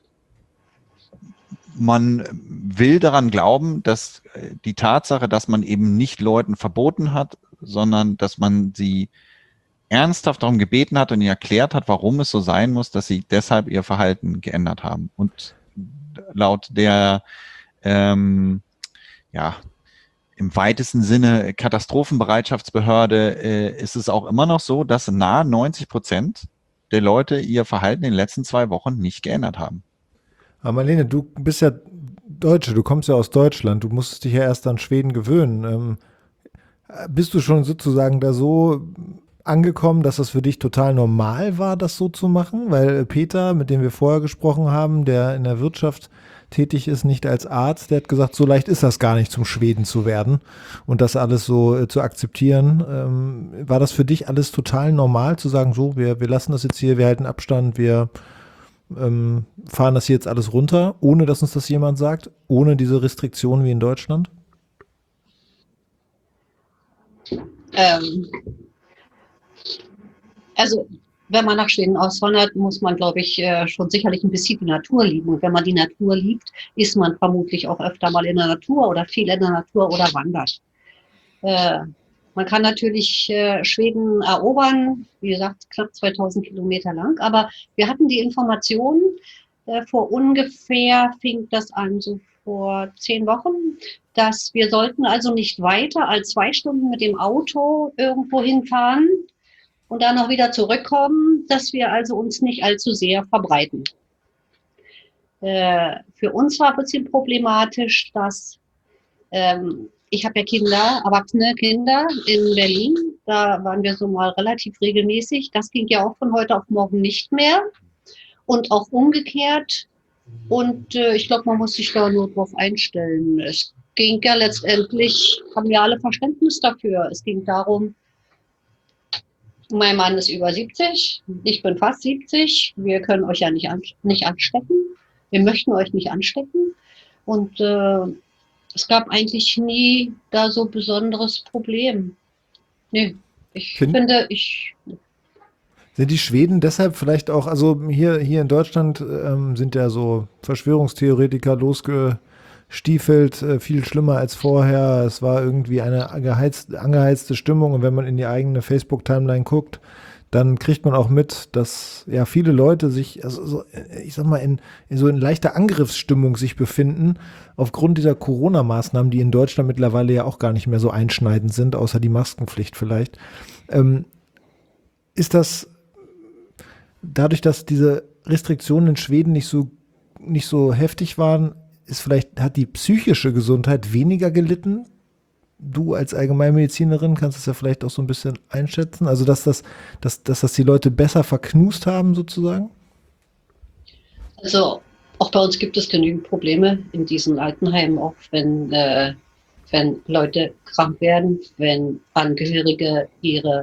man will daran glauben, dass die Tatsache, dass man eben nicht Leuten verboten hat, sondern dass man sie ernsthaft darum gebeten hat und ihnen erklärt hat, warum es so sein muss, dass sie deshalb ihr Verhalten geändert haben. Und laut der, ähm, ja, im weitesten Sinne Katastrophenbereitschaftsbehörde äh, ist es auch immer noch so, dass nahe neunzig Prozent der Leute ihr Verhalten in den letzten zwei Wochen nicht geändert haben. Aber Marlene, du bist ja Deutsche, du kommst ja aus Deutschland, du musstest dich ja erst an Schweden gewöhnen. Ähm, bist du schon sozusagen da so angekommen, dass das für dich total normal war, das so zu machen? Weil Peter, mit dem wir vorher gesprochen haben, der in der Wirtschaft tätig ist, nicht als Arzt, der hat gesagt, so leicht ist das gar nicht, zum Schweden zu werden und das alles so äh, zu akzeptieren. Ähm, war das für dich alles total normal, zu sagen, so, wir, wir lassen das jetzt hier, wir halten Abstand, wir ähm, fahren das hier jetzt alles runter, ohne dass uns das jemand sagt, ohne diese Restriktionen wie in Deutschland? Ähm, also, wenn man nach Schweden auswandert, muss man, glaube ich, äh, schon sicherlich ein bisschen die Natur lieben. Und wenn man die Natur liebt, ist man vermutlich auch öfter mal in der Natur oder viel in der Natur oder wandert. Äh, man kann natürlich äh, Schweden erobern, wie gesagt, knapp zweitausend Kilometer lang. Aber wir hatten die Information, äh, vor ungefähr fing das an, so vor zehn Wochen, dass wir sollten also nicht weiter als zwei Stunden mit dem Auto irgendwo hinfahren und dann noch wieder zurückkommen, dass wir also uns nicht allzu sehr verbreiten. Äh, für uns war ein bisschen problematisch, dass ähm, ich habe ja Kinder, erwachsene Kinder in Berlin. Da waren wir so mal relativ regelmäßig. Das ging ja auch von heute auf morgen nicht mehr. Und auch umgekehrt. Und äh, ich glaube, man muss sich da nur drauf einstellen. Es ging ja letztendlich, haben wir alle Verständnis dafür. Es ging darum, mein Mann ist über siebzig, ich bin fast siebzig. Wir können euch ja nicht, an, nicht anstecken. Wir möchten euch nicht anstecken. Und äh, es gab eigentlich nie da so besonderes Problem. Nee, ich Find, finde, ich... Sind die Schweden deshalb vielleicht auch, also hier, hier in Deutschland ähm, sind ja so Verschwörungstheoretiker losgestiefelt, äh, viel schlimmer als vorher. Es war irgendwie eine angeheizt, angeheizte Stimmung und wenn man in die eigene Facebook-Timeline guckt, dann kriegt man auch mit, dass ja viele Leute sich, also so, ich sag mal, in, in so in leichter Angriffsstimmung sich befinden, aufgrund dieser Corona-Maßnahmen, die in Deutschland mittlerweile ja auch gar nicht mehr so einschneidend sind, außer die Maskenpflicht vielleicht. Ähm, ist das dadurch, dass diese Restriktionen in Schweden nicht so, nicht so heftig waren, ist vielleicht, hat die psychische Gesundheit weniger gelitten? Du als Allgemeinmedizinerin kannst es ja vielleicht auch so ein bisschen einschätzen. Also, dass das, dass, dass das die Leute besser verknust haben, sozusagen? Also, auch bei uns gibt es genügend Probleme in diesen Altenheimen, auch wenn, äh, wenn Leute krank werden, wenn Angehörige ihre,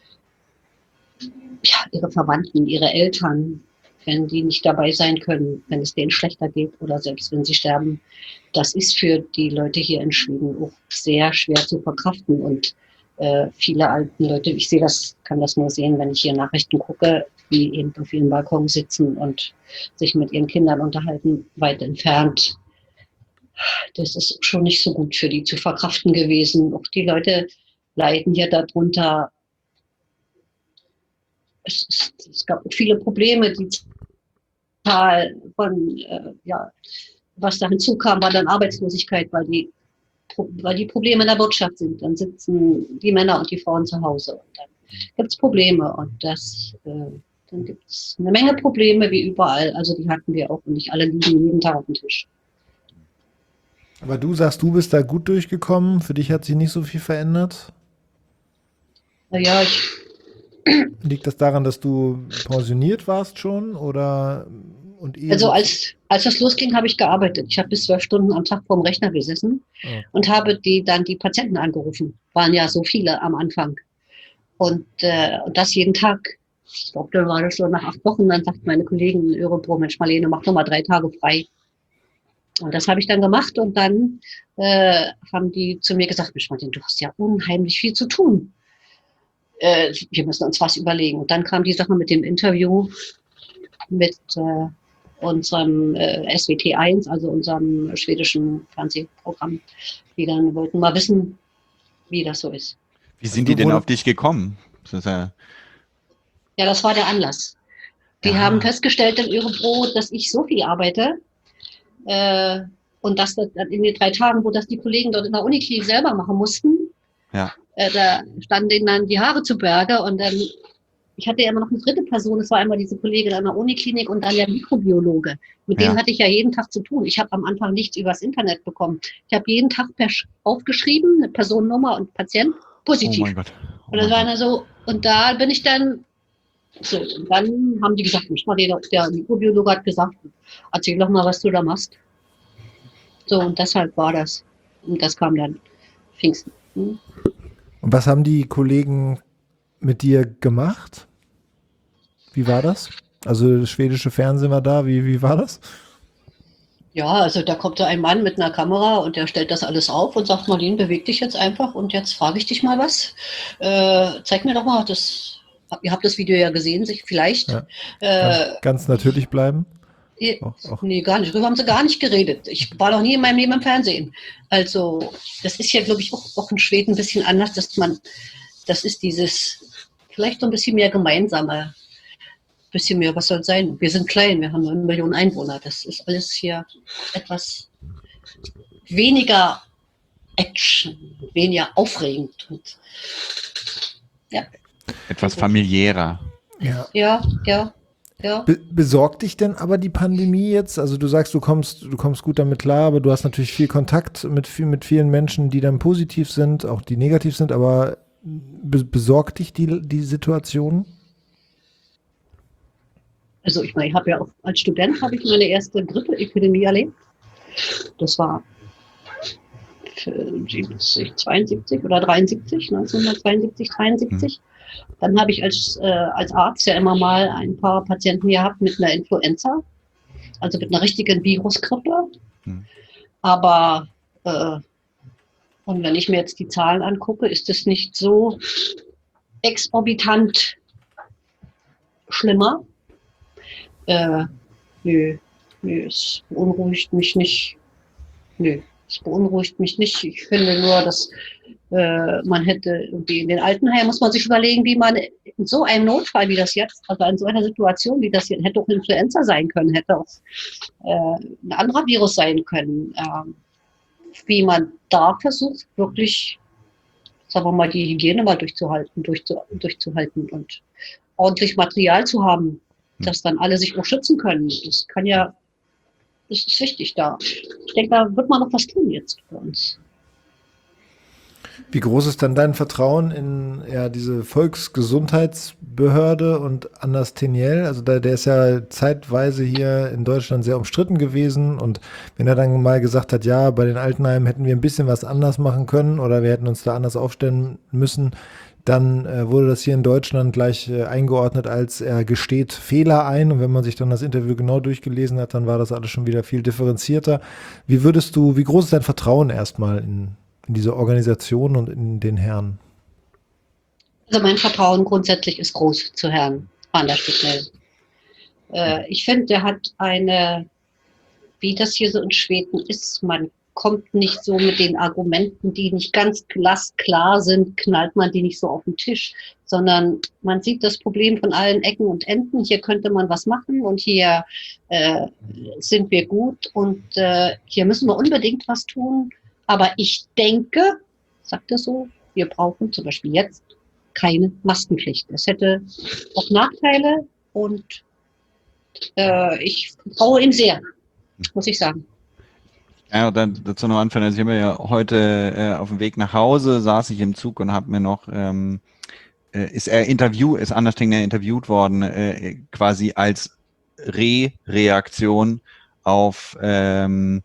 ja, ihre Verwandten, ihre Eltern, wenn die nicht dabei sein können, wenn es denen schlechter geht oder selbst wenn sie sterben. Das ist für die Leute hier in Schweden auch sehr schwer zu verkraften. Und äh, viele alten Leute, ich sehe das, kann das nur sehen, wenn ich hier Nachrichten gucke, die eben auf ihrem Balkon sitzen und sich mit ihren Kindern unterhalten, weit entfernt. Das ist schon nicht so gut für die zu verkraften gewesen. Auch die Leute leiden hier darunter. Es, es, es gab viele Probleme, die Zahl von, äh, ja, was da hinzukam, war dann Arbeitslosigkeit, weil die, weil die Probleme in der Wirtschaft sind. Dann sitzen die Männer und die Frauen zu Hause und dann gibt es Probleme. Und das, äh, dann gibt es eine Menge Probleme wie überall. Also die hatten wir auch und nicht alle liegen jeden Tag auf dem Tisch. Aber du sagst, du bist da gut durchgekommen, für dich hat sich nicht so viel verändert. Naja, ich, Liegt das daran, dass du pensioniert warst schon oder und eh also so- als, als das losging, habe ich gearbeitet. Ich habe bis zwölf Stunden am Tag vorm Rechner gesessen Oh. und habe die dann die Patienten angerufen. Waren ja so viele am Anfang. Und, äh, und das jeden Tag. Ich glaube, dann war das so nach acht Wochen, dann sagt meine Kollegin in Örebro, Mensch, Marlene, mach doch mal drei Tage frei. Und das habe ich dann gemacht und dann äh, haben die zu mir gesagt, Mensch, Martin, du hast ja unheimlich viel zu tun. Äh, wir müssen uns was überlegen. Und dann kam die Sache mit dem Interview mit äh, unserem äh, S W T eins, also unserem schwedischen Fernsehprogramm. Die dann wollten mal wissen, wie das so ist. Wie sind Also die denn wurde- auf dich gekommen? Das ist ja, Ja, das war der Anlass. Die Ja. haben festgestellt in Örebro, dass ich so viel arbeite äh, und dass das dann in den drei Tagen, wo das die Kollegen dort in der Uniklinik selber machen mussten, ja. äh, da standen denen dann die Haare zu Berge und dann, ich hatte ja immer noch eine dritte Person, das war einmal diese Kollegin an der Uniklinik und dann der Mikrobiologe. Mit Ja. dem hatte ich ja jeden Tag zu tun. Ich habe am Anfang nichts übers Internet bekommen. Ich habe jeden Tag per Sch- aufgeschrieben, eine Personennummer und Patient, Oh positiv. mein Gott. Oh Und das mein war Gott. dann so, und da bin ich dann, so, und dann haben die gesagt, Mensch, Marlene, der Mikrobiologe hat gesagt, erzähl doch mal, was du da machst. So, und deshalb war das. Und das kam dann Pfingsten. Hm. Und was haben die Kollegen mit dir gemacht? Wie war das? Also das schwedische Fernsehen war da, wie, wie war das? Ja, also da kommt da ein Mann mit einer Kamera und der stellt das alles auf und sagt, Marlene, beweg dich jetzt einfach und jetzt frage ich dich mal was. Äh, zeig mir doch mal, das, ihr habt das Video ja gesehen, sich vielleicht. Ja. Äh, Ganz, ganz natürlich bleiben. Ihr- Auch, auch. Nee, gar nicht. Darüber haben sie gar nicht geredet. Ich war noch nie in meinem Leben im Fernsehen. Also, das ist ja, glaube ich, auch, auch in Schweden ein bisschen anders, dass man, das ist dieses, vielleicht so ein bisschen mehr gemeinsame, bisschen mehr, was soll es sein? Wir sind klein, wir haben nur eine Million Einwohner. Das ist alles hier etwas weniger Action, weniger aufregend. Und Etwas familiärer. Ja. ja, ja, ja. Be besorgt dich denn aber die Pandemie jetzt? Also du sagst, du kommst, du kommst gut damit klar, aber du hast natürlich viel Kontakt mit, viel, mit vielen Menschen, die dann positiv sind, auch die negativ sind, aber be besorgt dich die, die Situation? Also ich meine, ich habe ja auch als Student habe ich meine erste Grippeepidemie erlebt. Das war siebzig, zweiundsiebzig oder dreiundsiebzig, neunzehnhundertzweiundsiebzig, dreiundsiebzig. Dann habe ich als, äh, als Arzt ja immer mal ein paar Patienten gehabt mit einer Influenza, also mit einer richtigen Virusgrippe. Hm. Aber äh, und wenn ich mir jetzt die Zahlen angucke, ist es nicht so exorbitant schlimmer. Äh, nö, nö, es beunruhigt mich nicht. Nö, es beunruhigt mich nicht. Ich finde nur, dass äh, man hätte irgendwie in den Altenheimen muss man sich überlegen, wie man in so einem Notfall wie das jetzt, also in so einer Situation wie das hier, hätte auch Influenza sein können, hätte auch äh, ein anderer Virus sein können. Ähm, wie man da versucht, wirklich, sagen wir mal, die Hygiene mal durchzuhalten, durchzu, durchzuhalten und ordentlich Material zu haben, dass dann alle sich auch schützen können. Das kann ja, das ist wichtig da. Ich denke, da wird man noch was tun jetzt bei uns. Wie groß ist dann dein Vertrauen in ja, diese Volksgesundheitsbehörde und Anders Teniel? Also der, der ist ja zeitweise hier in Deutschland sehr umstritten gewesen und wenn er dann mal gesagt hat, ja, bei den Altenheimen hätten wir ein bisschen was anders machen können oder wir hätten uns da anders aufstellen müssen, dann äh, wurde das hier in Deutschland gleich äh, eingeordnet als er gesteht Fehler ein und wenn man sich dann das Interview genau durchgelesen hat, dann war das alles schon wieder viel differenzierter. Wie würdest du, wie groß ist dein Vertrauen erstmal in in diese Organisation und in den Herrn? Also mein Vertrauen grundsätzlich ist groß zu Herrn Van der Sticknell. Äh, ich finde, der hat eine, wie das hier so in Schweden ist, man kommt nicht so mit den Argumenten, die nicht ganz glasklar sind, knallt man die nicht so auf den Tisch, sondern man sieht das Problem von allen Ecken und Enden. Hier könnte man was machen und hier äh, sind wir gut und äh, hier müssen wir unbedingt was tun. Aber ich denke, sagt er so, wir brauchen zum Beispiel jetzt keine Maskenpflicht. Es hätte auch Nachteile und äh, ich traue ihm sehr, muss ich sagen. Ja, dann dazu noch anfangen. Also ich habe ja heute äh, auf dem Weg nach Hause saß ich im Zug und habe mir noch ähm, äh, ist er interview ist Anders Tingner interviewt worden äh, quasi als Re-Reaktion auf ähm,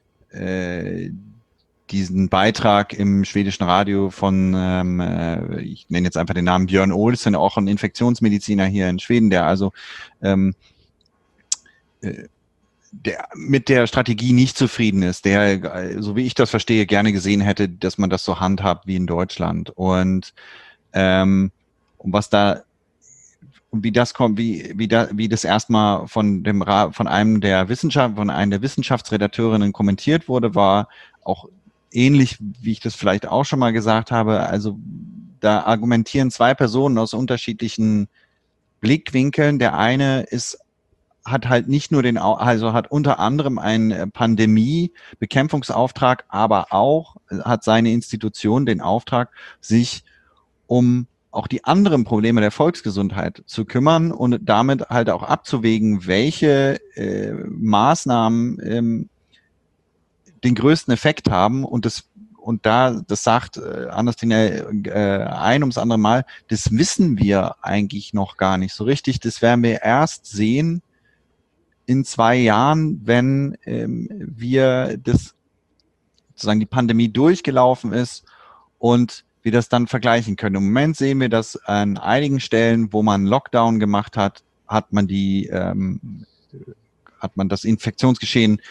äh, diesen Beitrag im schwedischen Radio von ähm, äh, ich nenne jetzt einfach den Namen Björn Olsen, auch ein Infektionsmediziner hier in Schweden, der also ähm, äh, der mit der Strategie nicht zufrieden ist, der, so wie ich das verstehe, gerne gesehen hätte, dass man das so handhabt wie in Deutschland. Und ähm, was da, wie das kommt, wie wie da, wie das erstmal von dem von einem der Wissenschaft, von einer der Wissenschaftsredakteurinnen kommentiert wurde, war auch ähnlich, wie ich das vielleicht auch schon mal gesagt habe. Also da argumentieren zwei Personen aus unterschiedlichen Blickwinkeln. Der eine ist hat halt nicht nur den, also hat unter anderem einen Pandemie-Bekämpfungsauftrag, aber auch hat seine Institution den Auftrag, sich um auch die anderen Probleme der Volksgesundheit zu kümmern und damit halt auch abzuwägen, welche äh, Maßnahmen ähm, den größten Effekt haben. Und das und da, das sagt äh, Anders Tingner äh, ein ums andere Mal, das wissen wir eigentlich noch gar nicht so richtig. Das werden wir erst sehen in zwei Jahren, wenn ähm, wir das sozusagen die Pandemie durchgelaufen ist und wir das dann vergleichen können. Im Moment sehen wir, dass an einigen Stellen, wo man Lockdown gemacht hat, hat man die, ähm, hat man das Infektionsgeschehen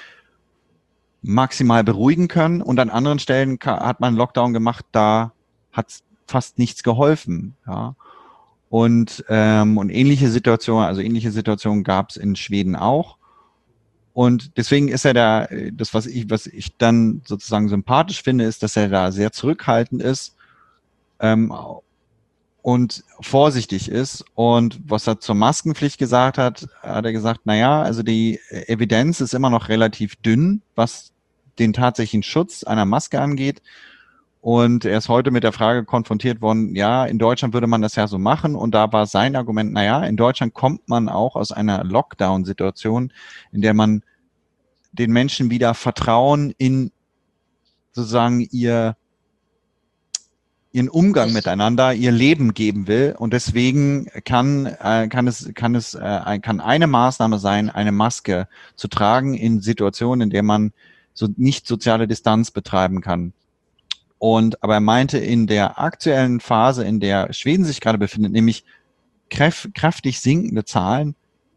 maximal beruhigen können und an anderen Stellen hat man Lockdown gemacht, da hat fast nichts geholfen. Ja. Und, ähm, und ähnliche Situationen, also ähnliche Situationen gab es in Schweden auch. Und deswegen ist er da, das, was ich, was ich dann sozusagen sympathisch finde, ist, dass er da sehr zurückhaltend ist ähm, und vorsichtig ist. Und was er zur Maskenpflicht gesagt hat, hat er gesagt, naja, also die Evidenz ist immer noch relativ dünn, was den tatsächlichen Schutz einer Maske angeht. Und er ist heute mit der Frage konfrontiert worden, ja, in Deutschland würde man das ja so machen. Und da war sein Argument, naja, in Deutschland kommt man auch aus einer Lockdown-Situation, in der man den Menschen wieder Vertrauen in sozusagen ihr, ihren Umgang miteinander, ihr Leben geben will. Und deswegen kann, äh, kann es, kann es, äh, kann eine Maßnahme sein, eine Maske zu tragen in Situationen, in der man so nicht soziale Distanz betreiben kann. Und, aber er meinte, in der aktuellen Phase, in der Schweden sich gerade befindet, nämlich kräf, kräftig sinkende Zahlen,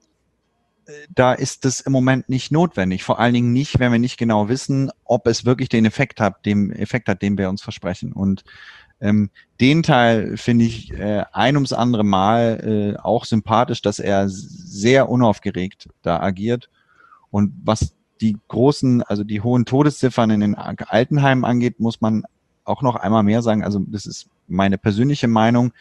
da ist es im Moment nicht notwendig. Vor allen Dingen nicht, wenn wir nicht genau wissen, ob es wirklich den Effekt hat, dem Effekt hat, den wir uns versprechen. Und ähm, den Teil finde ich äh, ein ums andere Mal äh, auch sympathisch, dass er sehr unaufgeregt da agiert. Und was die großen, also die hohen Todesziffern in den Altenheimen angeht, muss man auch noch einmal mehr sagen. Also das ist meine persönliche Meinung,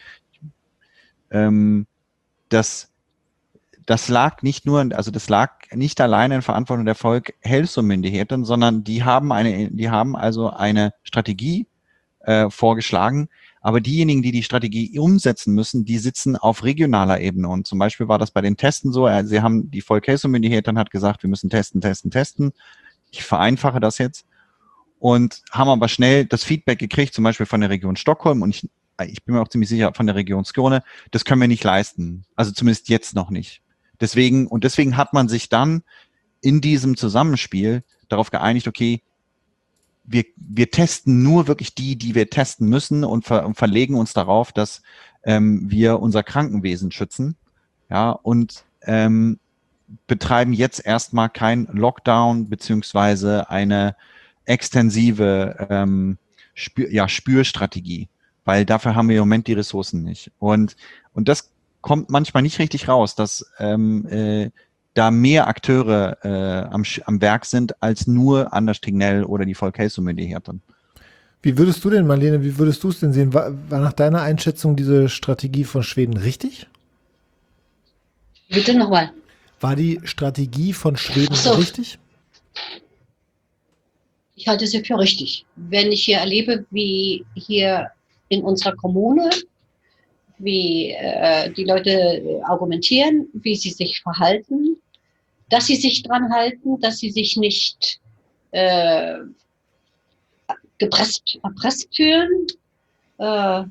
ähm, dass das lag nicht nur, also das lag nicht alleine in Verantwortung der Volkshelsemyndigheten, sondern die haben eine, die haben also eine Strategie äh, vorgeschlagen. Aber diejenigen, die die Strategie umsetzen müssen, die sitzen auf regionaler Ebene. Und zum Beispiel war das bei den Testen so. Sie haben die Volkshelsemyndigheten hat gesagt, wir müssen testen, testen, testen. Ich vereinfache das jetzt. Und haben aber schnell das Feedback gekriegt, zum Beispiel von der Region Stockholm und ich, ich bin mir auch ziemlich sicher von der Region Skåne, das können wir nicht leisten. Also zumindest jetzt noch nicht. Deswegen, und deswegen hat man sich dann in diesem Zusammenspiel darauf geeinigt, okay, wir, wir testen nur wirklich die, die wir testen müssen und, ver, und verlegen uns darauf, dass ähm, wir unser Krankenwesen schützen. Ja, und ähm, betreiben jetzt erstmal kein Lockdown beziehungsweise eine extensive ähm, Spür, ja, Spürstrategie, weil dafür haben wir im Moment die Ressourcen nicht. Und, und das kommt manchmal nicht richtig raus, dass ähm, äh, da mehr Akteure äh, am, am Werk sind, als nur Anders Tegnell oder die Folkhälsomyndigheten. Wie würdest du denn, Marlene, wie würdest du es denn sehen? War, war nach deiner Einschätzung diese Strategie von Schweden richtig? Bitte nochmal. War die Strategie von Schweden so. richtig? Ich halte sie für richtig. Wenn ich hier erlebe, wie hier in unserer Kommune wie äh, die Leute argumentieren, wie sie sich verhalten, dass sie sich dran halten, dass sie sich nicht äh, gepresst, erpresst fühlen. Äh,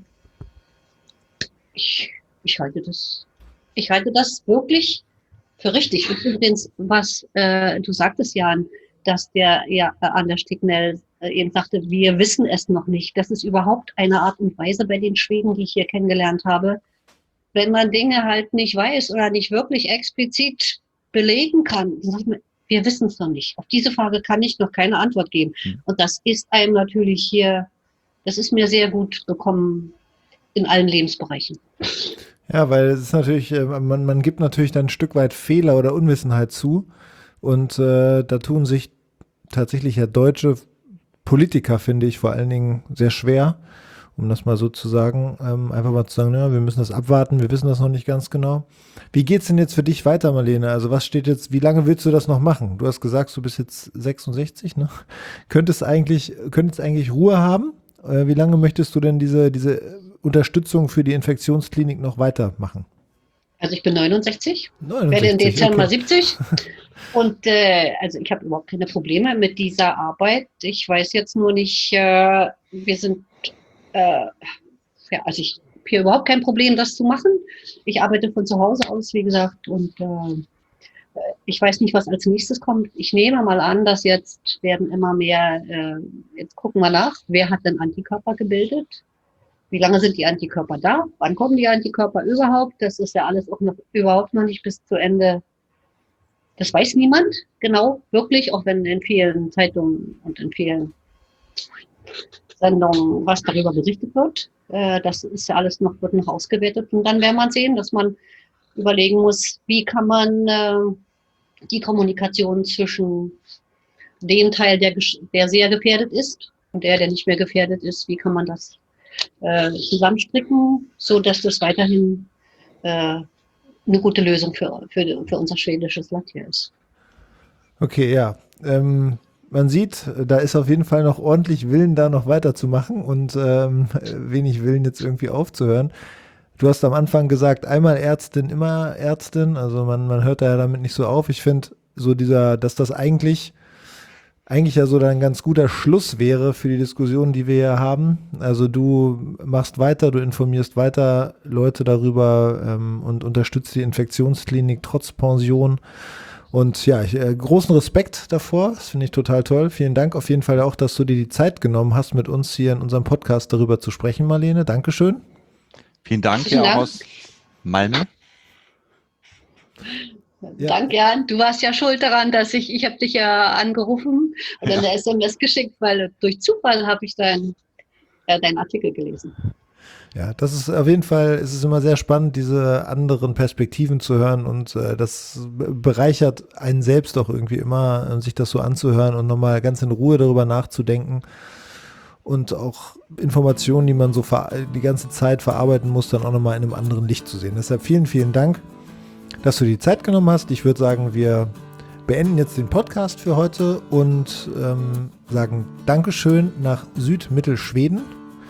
ich, ich halte das, ich halte das wirklich für richtig. Und übrigens, was äh, du sagtest, Jan, dass der ja äh, Anders Stignell äh, eben sagte, wir wissen es noch nicht. Das ist überhaupt eine Art und Weise bei den Schweden, die ich hier kennengelernt habe. Wenn man Dinge halt nicht weiß oder nicht wirklich explizit belegen kann, dann sagt man, wir wissen es noch nicht. Auf diese Frage kann ich noch keine Antwort geben. Hm. Und das ist einem natürlich hier, das ist mir sehr gut bekommen in allen Lebensbereichen. Ja, weil es ist natürlich, man, man gibt natürlich dann ein Stück weit Fehler oder Unwissenheit zu. Und äh, da tun sich tatsächlich ja deutsche Politiker, finde ich, vor allen Dingen sehr schwer, um das mal so zu sagen, ähm, einfach mal zu sagen, ja, wir müssen das abwarten, wir wissen das noch nicht ganz genau. Wie geht's denn jetzt für dich weiter, Marlene? Also was steht jetzt, wie lange willst du das noch machen? Du hast gesagt, du bist jetzt sechsundsechzig, ne? Könntest eigentlich, könntest eigentlich Ruhe haben? Äh, wie lange möchtest du denn diese, diese Unterstützung für die Infektionsklinik noch weitermachen? Also ich bin neunundsechzig, neunundsechzig werde im Dezember okay. siebzig und äh, also ich habe überhaupt keine Probleme mit dieser Arbeit. Ich weiß jetzt nur nicht, äh, wir sind, äh, ja, also ich habe hier überhaupt kein Problem, das zu machen. Ich arbeite von zu Hause aus, wie gesagt, und äh, ich weiß nicht, was als nächstes kommt. Ich nehme mal an, dass jetzt werden immer mehr, äh, jetzt gucken wir nach, wer hat denn Antikörper gebildet? Wie lange sind die Antikörper da? Wann kommen die Antikörper überhaupt? Das ist ja alles auch noch überhaupt noch nicht bis zu Ende. Das weiß niemand genau, wirklich, auch wenn in vielen Zeitungen und in vielen Sendungen was darüber berichtet wird. Das ist ja alles noch, wird noch ausgewertet. Und dann werden wir sehen, dass man überlegen muss, wie kann man die Kommunikation zwischen dem Teil, der, der sehr gefährdet ist und der, der nicht mehr gefährdet ist, wie kann man das Äh, zusammenstricken, so dass das weiterhin äh, eine gute Lösung für, für, für unser schwedisches Land hier ist. Okay, ja. Ähm, man sieht, da ist auf jeden Fall noch ordentlich Willen, da noch weiterzumachen und ähm, wenig Willen, jetzt irgendwie aufzuhören. Du hast am Anfang gesagt, einmal Ärztin, immer Ärztin. Also man, man hört da ja damit nicht so auf. Ich finde so dieser, dass das eigentlich eigentlich ja so ein ganz guter Schluss wäre für die Diskussion, die wir hier haben. Also du machst weiter, du informierst weiter Leute darüber ähm, und unterstützt die Infektionsklinik trotz Pension. Und ja, ich, äh, großen Respekt davor, das finde ich total toll. Vielen Dank auf jeden Fall auch, dass du dir die Zeit genommen hast, mit uns hier in unserem Podcast darüber zu sprechen, Marlene. Dankeschön. Vielen Dank, Vielen ja, Dank. Auch aus Malmö. Ja. Danke, Jan. Du warst ja schuld daran, dass ich, ich habe dich ja angerufen und eine ja. S M S geschickt, weil durch Zufall habe ich deinen äh, dein Artikel gelesen. Ja, das ist auf jeden Fall, es ist immer sehr spannend, diese anderen Perspektiven zu hören und äh, das bereichert einen selbst auch irgendwie immer, sich das so anzuhören und nochmal ganz in Ruhe darüber nachzudenken und auch Informationen, die man so die ganze Zeit verarbeiten muss, dann auch nochmal in einem anderen Licht zu sehen. Deshalb vielen, vielen Dank, dass du die Zeit genommen hast. Ich würde sagen, wir beenden jetzt den Podcast für heute und ähm, sagen Dankeschön nach Südmittelschweden.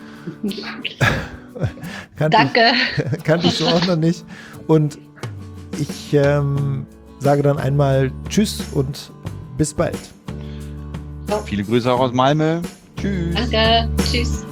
kannte Danke. Ich, kannte ich so auch noch nicht. Und ich ähm, sage dann einmal Tschüss und bis bald. Viele Grüße auch aus Malmö. Tschüss. Danke. Tschüss.